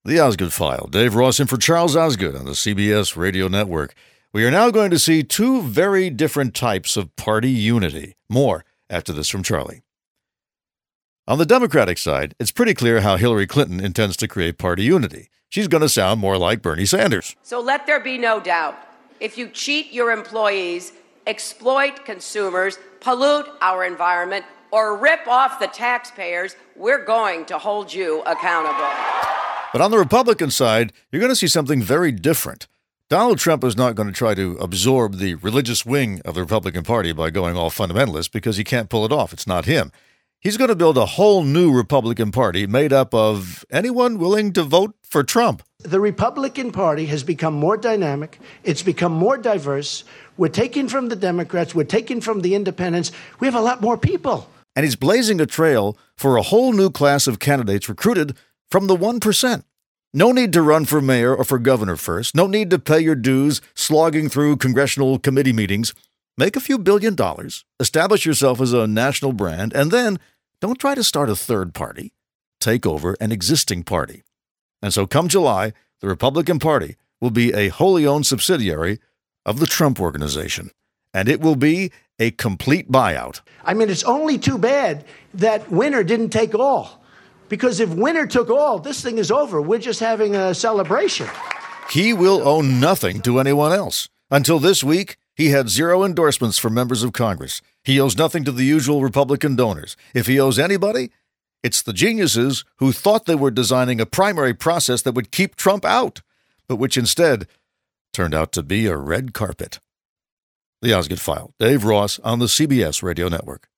The Osgood File. Dave Ross in for Charles Osgood on the CBS Radio Network. We are now going to see two very different types of party unity. More after this from Charlie. On the Democratic side, it's pretty clear how Hillary Clinton intends to create party unity. She's going to sound more like Bernie Sanders. So let there be no doubt. If you cheat your employees, exploit consumers, pollute our environment, or rip off the taxpayers, we're going to hold you accountable. But on the Republican side, you're going to see something very different. Donald Trump is not going to try to absorb the religious wing of the Republican Party by going all fundamentalist because he can't pull it off. It's not him. He's going to build a whole new Republican Party made up of anyone willing to vote for Trump. The Republican Party has become more dynamic. It's become more diverse. We're taking from the Democrats. We're taking from the independents. We have a lot more people. And he's blazing a trail for a whole new class of candidates recruited from the 1%. No need to run for mayor or for governor first. No need to pay your dues slogging through congressional committee meetings. Make a few $1 billion, establish yourself as a national brand, and then don't try to start a third party. Take over an existing party. And so come July, the Republican Party will be a wholly owned subsidiary of the Trump Organization. And it will be a complete buyout. I mean, it's only too bad that Winner didn't take all. Because if Winner took all, this thing is over. We're just having a celebration. He will owe nothing to anyone else. Until this week, he had 0 endorsements from members of Congress. He owes nothing to the usual Republican donors. If he owes anybody, it's the geniuses who thought they were designing a primary process that would keep Trump out, but which instead turned out to be a red carpet. The Osgood File. Dave Ross on the CBS Radio Network.